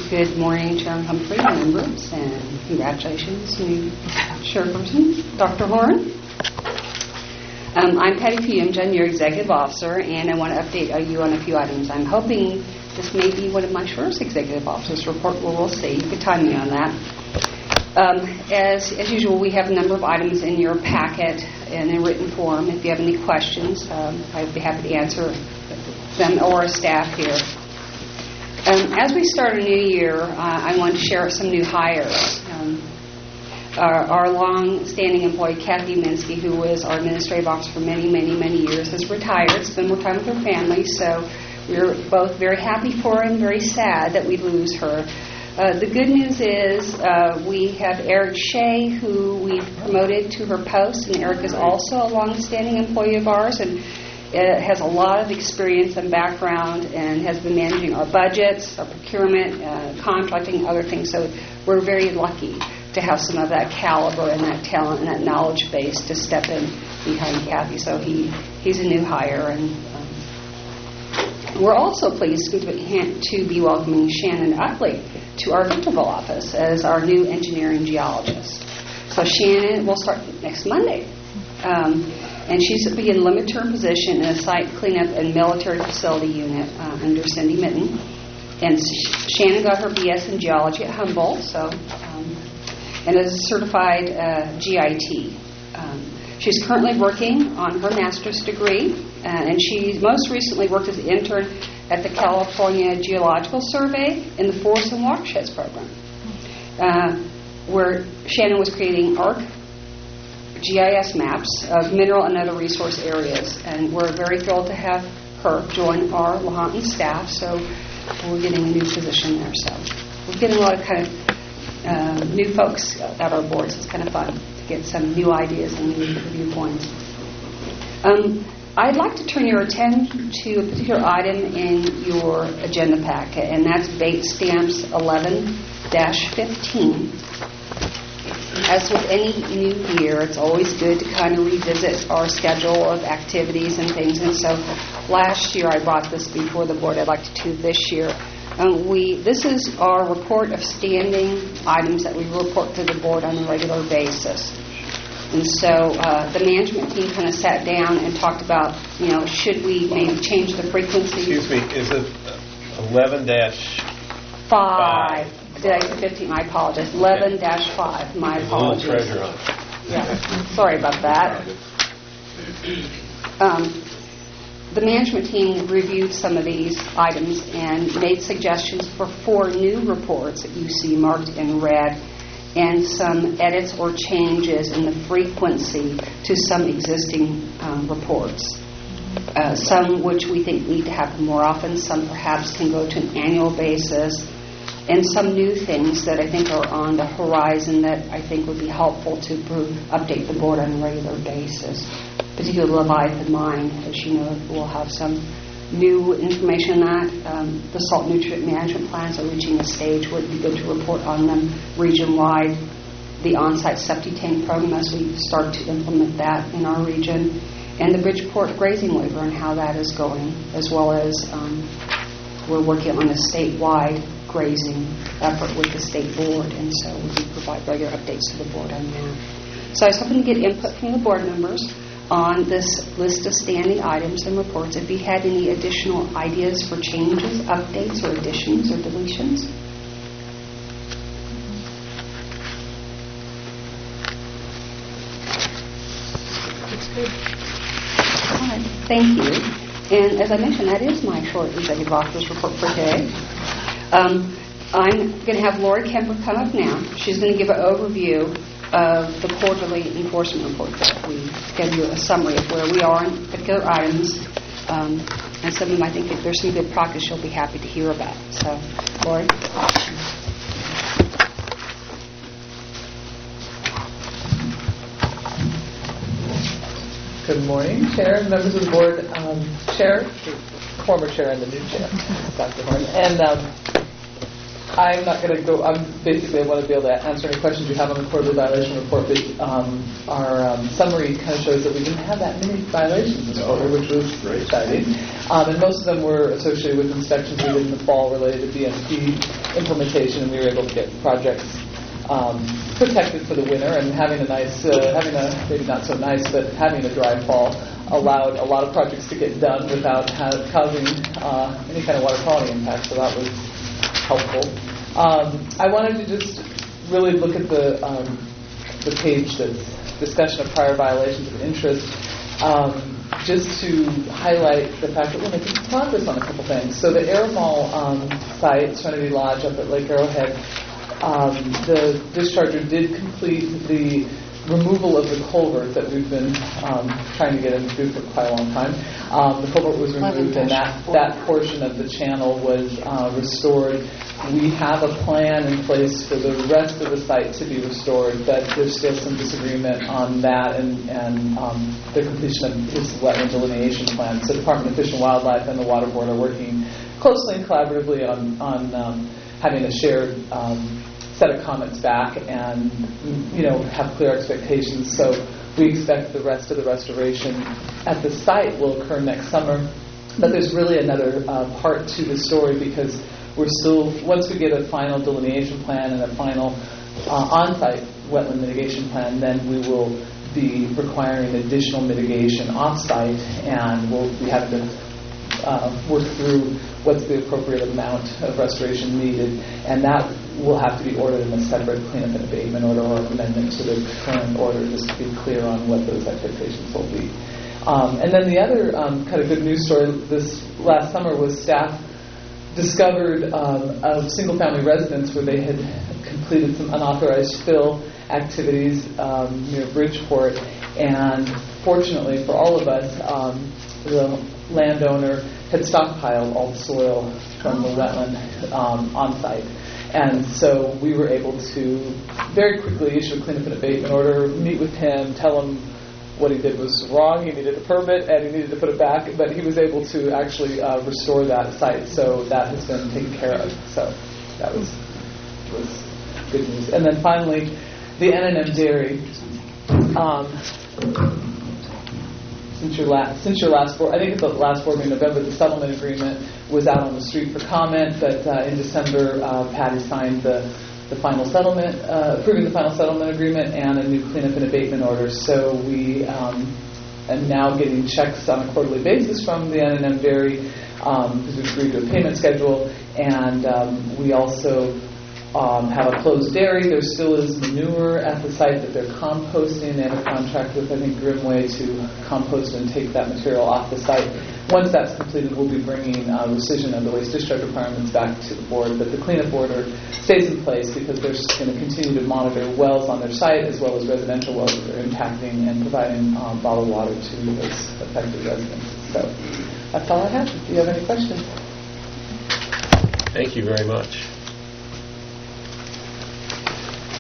Good morning, Chairman Humphrey, members, and congratulations, new chairperson, Dr. Horn. I'm Patty Fiumgen, your executive officer, and I want to update you on a few items. I'm hoping this may be one of my shortest executive officers report. We'll see. You could time me on that. As usual, we have a number of items in your packet in a written form. If you have any questions, I'd be happy to answer them or our staff here. As we start a new year, I want to share some new hires. Our long-standing employee, Kathy Minsky, who was our administrative officer for many years, has retired, spent more time with her family, so we're both very happy for her and very sad that we lose her. The good news is we have Eric Shea, who we've promoted to her post, and Eric is also a long-standing employee of ours and has a lot of experience and background and has been managing our budgets, our procurement, contracting, other things. So we're very lucky to have some of that caliber and that talent and that knowledge base to step in behind Kathy. So he's a new hire. And we're also pleased to be welcoming Shannon Utley to our Victorville office as our new engineering geologist. So Shannon will start next Monday. And she's be in limited term position in a site cleanup and military facility unit under Cindy Mitten. And Shannon got her BS in geology at Humboldt, and is a certified GIT. She's currently working on her master's degree, and she most recently worked as an intern at the California Geological Survey in the Forests and Watersheds program, where Shannon was creating GIS maps of mineral and other resource areas, and we're very thrilled to have her join our Lahontan staff. So we're getting a new position there. So we're getting a lot of kind of new folks at our board, so it's kind of fun to get some new ideas and new viewpoints. I'd like to turn your attention to a particular item in your agenda packet, and that's Bates Stamps 11-15. As with any new year, it's always good to kind of revisit our schedule of activities and things. And so last year I brought this before the board. I'd like to do this year. This is our report of standing items that we report to the board on a regular basis. And so the management team kind of sat down and talked about, should we maybe change the frequency? Excuse me, is it 11-5? Did I say 15? I apologize. 11-5. My apologies. A little treasure on it. Yeah. Sorry about that. The management team reviewed some of these items and made suggestions for 4 new reports that you see marked in red, and some edits or changes in the frequency to some existing reports. Some which we think need to happen more often, some perhaps can go to an annual basis, and some new things that I think are on the horizon that I think would be helpful to update the board on a regular basis. Particularly Leviathan Mine, as you know, we'll have some new information on that. The salt nutrient management plans are reaching a stage where it would be good to report on them region-wide. The on-site septic tank program, as we start to implement that in our region. And the Bridgeport grazing waiver and how that is going, as well as we're working on a statewide grazing effort with the state board, and so we provide regular updates to the board on that. So I was hoping to get input from the board members on this list of standing items and reports. If you had any additional ideas for changes, updates, or additions or deletions. That's good. All right. Thank you. And as I mentioned, that is my short executive officer's report for today. I'm going to have Lori Kemper come up now. She's going to give an overview of the quarterly enforcement report that we give you a summary of where we are on particular items. And some of them, I think, if there's some good progress, she'll be happy to hear about. So, Lori. Good morning, Chair, members of the board, Chair, former Chair and the new Chair, Dr. Horn. And I'm not going to go. I want to be able to answer any questions you have on the quarterly violation report, but our summary kind of shows that we didn't have that many violations this quarter, which was exciting. And most of them were associated with inspections we did in the fall related to BMP implementation, and we were able to get projects protected for the winter, and having a nice, maybe not so nice, but having a dry fall allowed a lot of projects to get done without causing any kind of water quality impact, so that was helpful. I wanted to just really look at the page that's discussion of prior violations of interest, just to highlight the fact that we're making progress on a couple things. So the Aramall site, Serenity Lodge up at Lake Arrowhead, the discharger did complete the removal of the culvert that we've been trying to get him to do for quite a long time. The culvert was removed, and that portion of the channel was restored. We have a plan in place for the rest of the site to be restored, but there's still some disagreement on that and the completion of his wetland delineation plan. So the Department of Fish and Wildlife and the Water Board are working closely and collaboratively on having a shared set of comments back and have clear expectations. So we expect the rest of the restoration at the site will occur next summer. But there's really another part to the story, because we're still, once we get a final delineation plan and a final on-site wetland mitigation plan, then we will be requiring additional mitigation off-site, and we'll be having to work through what's the appropriate amount of restoration needed, and that will have to be ordered in a separate cleanup and abatement order or amendment to the current order, just to be clear on what those expectations will be. And then the other kind of good news story this last summer was staff discovered a single-family residence where they had completed some unauthorized fill activities near Bridgeport, and fortunately for all of us, the landowner had stockpiled all the soil from the wetland on site. And so we were able to very quickly issue a cleanup and abatement order, meet with him, tell him what he did was wrong, he needed a permit, and he needed to put it back, but he was able to actually restore that site, so that has been taken care of. So that was good news. And then finally, the N&M Dairy. Since your last board, I think it's the last board meeting in November, the settlement agreement was out on the street for comment, but in December, Patty signed the final settlement, approving the final settlement agreement and a new cleanup and abatement order. So we are now getting checks on a quarterly basis from the N&M Dairy because we've agreed to a payment schedule, and we also have a closed dairy. There still is manure at the site that they're composting. They have a contract with, I think, Grimway to compost and take that material off the site. Once that's completed, we'll be bringing rescission of the waste discharge requirements back to the board. But the cleanup order stays in place because they're going to continue to monitor wells on their site as well as residential wells that are impacting and providing bottled water to those affected residents. So that's all I have. Do you have any questions? Thank you very much.